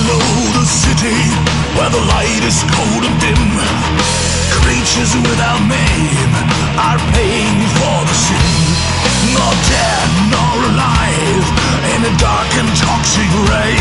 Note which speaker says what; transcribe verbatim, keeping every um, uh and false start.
Speaker 1: below the city, where the light is cold and dim, creatures without name are paying for the sin. Nor dead nor alive, in a dark and toxic ray,